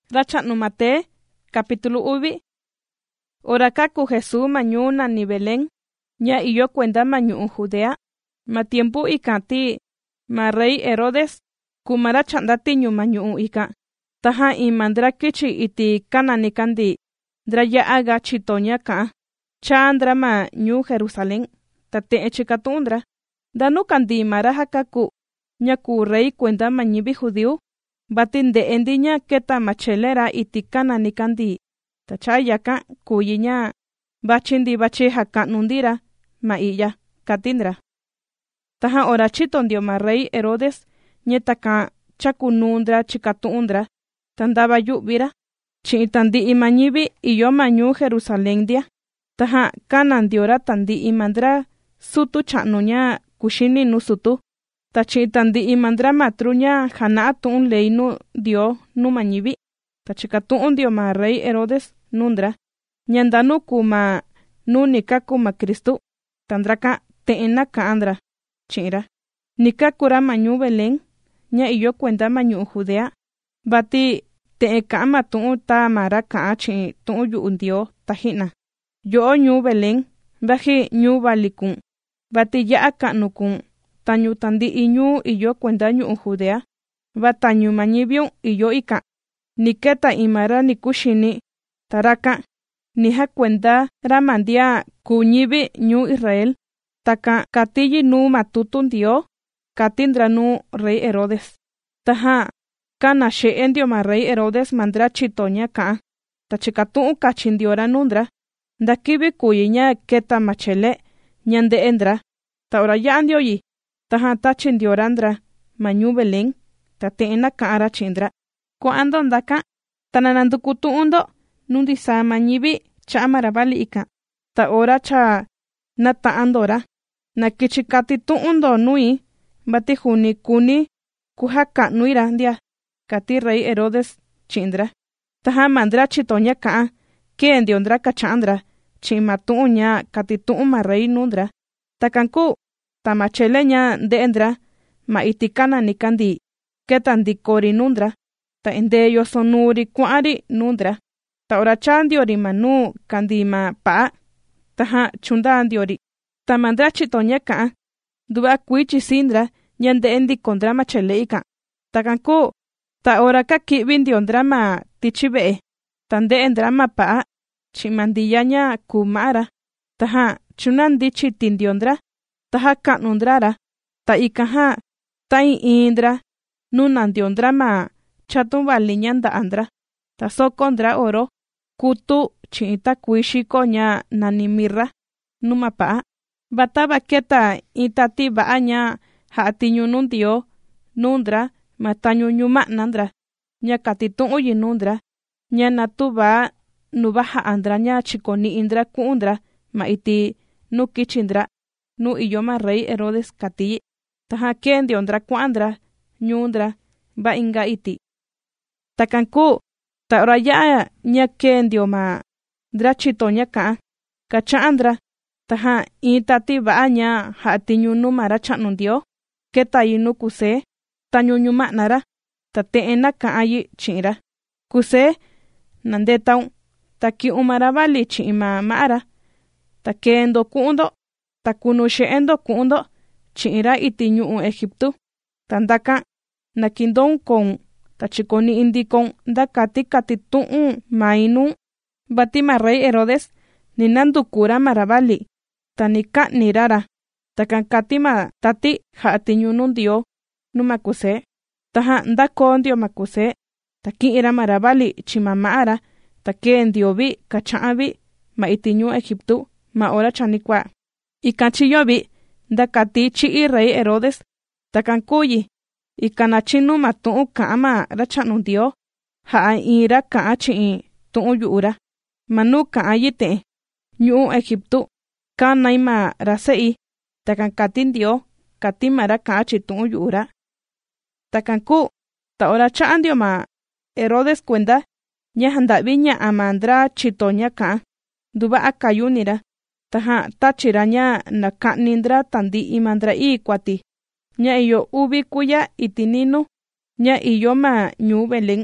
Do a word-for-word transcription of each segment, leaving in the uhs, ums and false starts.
Rachanu Mate, capítulo uvi. Ora kaku Jesús mañu nani Belén, ña iyo cuenta mañu Judea, ma tiempo ikati, ma rey Herodes, kumara chandati ñu mañu ika. Taha imandra kichi iti kanani kandi, draya aga chitoña ka, chandra ma ñu Jerusalén, tate chikatundra. Danu kandi maraha kaku, ña ku rey cuenta mañibi judío, batinde endiña keta machelera iti kanani kandi. Tachayaka kuyiña bachindi bachi haka nundira ma iya katindra. Taha ora chitondio ma rey Herodes ñetaka chakunundra chikatundra tandaba yubira chi tandi imañibi iyo mañu Jerusalén dia. Taha kanandiora tandi imandra sutu chanuña kushini nu sutu. Tachi tandi imandra matruña hana tun leinu dio nu mañibi. Tachikatun dio ma rey Herodes nundra. Ñandanu kuma nunika kuma Cristo. Tandraka teena kaandra. Chira. Nika kura mañu Belén. Ña iyo cuenta mañu Judea. Bati te kama tun ta mara kaa chi tun yu undio tajina. Yo ñu Belén. Baji ñu balikun. Bati ya kanukun. Tañu tandi iñu iyo cuenta ñu Judea. Batañu mañibiun iyo ika. Niketa imara nikushini, taraka, niha cuenta ramandia kuñibi ñu Israel, taka katiyi nu matutun dio, katindra nu rey Herodes. Taha, kana she endio ma rey Herodes mandra chitoña ka, tachikatun kachindiora nundra, dakibi kuyiña keta machele, ñande endra, taura ya andio yi, taha tachindiorandra, mañu Belén, tateena kaara chindra. Ko ando ndaka, tananandu kutu undo, nundi sa mañibi, cha marabali ika. Ta ora cha nata andora, na kichikati tu undo nui, bati juni kuni, kuhaka nuira ndia, kati rey Herodes chindra. Taha mandra chitoña kaa, ke endiondra kachandra, chimatu uña kati tu uma rey nundra. Takanku, tamachele ña deendra, ma itikana nikandi, ketandi kori nundra. Ta ende yo sonuri kuari nundra. Ta ora chandiori manu kandima pa. Taha chundandiori. Ta mandra chitoña ka. Duba kuichi sindra ñande endi kondra macheleika. Ta kanku. Ta ora kakibindiondra ma tichibee. Tande endra ma pa. Chimandiyaña kumara. Taha chunandi chitindiondra. Taha kanundrara. Ta ikaha. Ta indra. Nunandiondra ma. Chatun valiñanda andra. Ta sokondra oro. Kutu chita kuishiko ña nani mirra. Numa paa. Bataba keta itati baaña haatiñu nundio. Nundra matañu ñuma nandra. Ña katitun uyi nundra. Ña natuba nubaha andra ña chikoni indra kuundra. Ma iti nu kichindra. Nu iyoma rey Herodes katiyi. Taha kendiondra kuandra. Ñundra ba inga iti. Takanku, ta ora ya ña kendio ma drachitoña ka, kachandra, taha itati ba ña hatiñu numara chanundio, keta yinu kuse, tañuñu manara, tateena ka ayi chira. Kuse, nandetaun, taki umara bali chima maara, takendo kuundo, takunusheendo kuundo, chira itiñu Egipto, tandaka, nakindon kon, tachikoni indikon dakati katitun mainu batima rey Herodes ninandukura marabali tanika nirara takan katima tati hatiñu nundio numakuse taha ndakondio makuse taki ira marabali chimamaara takendiobi kachaabi ma itiñu Egipto ma ora chanikwa ikachiyobi dakati chi rey Herodes takan kuyi ikanachinu matu'u ka'ama rachanundio ha'a ira ka'a chi'i tu'u yu'ura manu ka'a yite ñu'u Egipto kanaima rase'i takan katindio katimara ka'a chi tu'u yu'ura takanku ta ora cha'andio ma Herodes cuenta ña handa'vi ña amandra chitoña ka'a duba akayunira taha tachira ña naka'nindra tandi imandra i kwati. Ña iyo ubi kuya itininu, ña iyo ma ñu Belén,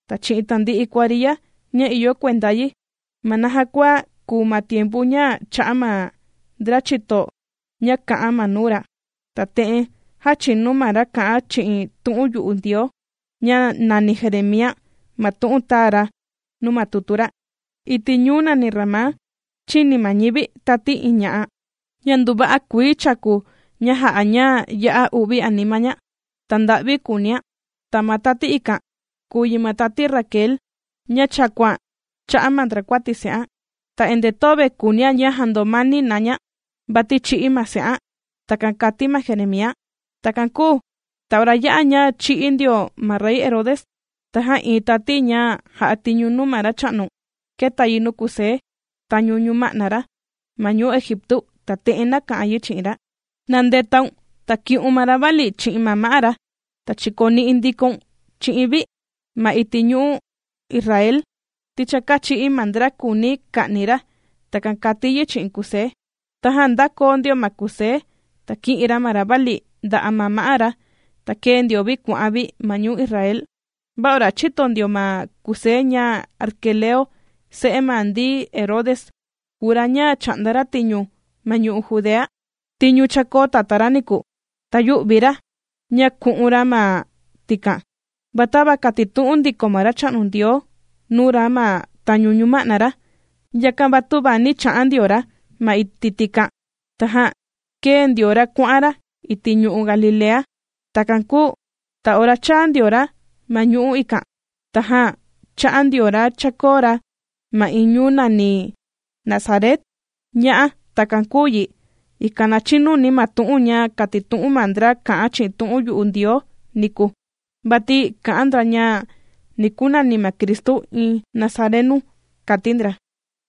ta chi'in tandi'i kuariya ña iyo kuendayi, manaja kua kuma tiempo ña cha'a ma ndra chito ña ka'an ma nura, ta te'e hachinu mara ka'an chi'in tu'un yu'u Ndioo ña nani Jeremía ma tu'un tara nu ma tutura. Iti ñuu nani Ramá chini ma ñivi tati in ña'a ña nduva'a kuii chaku ña ja'a ña ya'a uvi anima ña, ta nda'vi kunia. Ta ma tati ikan kuyi ma tati Raquel ña chakua cha'a ma ndra kuati se'a, ta ende tove kunia ña jandomani na ña vati chi'i ma se'a. Takan kati ma Jeremía, takan kuu ta ora ya'a ña chi'i ndio ma rey Herodes, ta ja'in tati ña ja'a tiñu nu mara cha'nu keta yi nu Kusé ta ñuñu ma'nara ma ñuu Egiptu, ta te'e na ka'an yi chi'in ra: nande taun ta ki'un mara vali chi'in mama'ra, ta chikoni'i ndikon chi'in vi ma iti ñuu Israel ticha kachi'i ma ndra kuni ka'nira. Takan kati yi chi'in Kusé, ta jandako ndio ma Kusé ta ki'ira mara vali nda'a mama'ra, ta kee ndio vi kua'an vi ma ñuu Israel. Va ora chito ndio ma Kusé ña Arkeleo se'e ma ndi Herodes kura ña cha'ndara tiñu ma ñu'u Judea, tiñu chako tataraniku, ta yu'vira ña ku'unra ma tikan. Vatava katitu'un ndiko mara cha'nu Ndioo nura ma tañuñu ma'nara, yakan vatuva ni cha'an ndiora ma iti tikan, taja kee ndiora kua'ara iti ñu'u Galilea. Takan ku ta ora cha ndiora ma ñu'u ikan, taja cha'a ndiora chakora ma in ñuu nani Nazaret. Ña'a takan kuyi ikana chinuni ma tu'un ña katitu'un ma ndra ka'an chi'in tu'un yu'u Ndioo niku, vati ka'an ndra ña niku nani ma Kristu in Nazarenu katindra.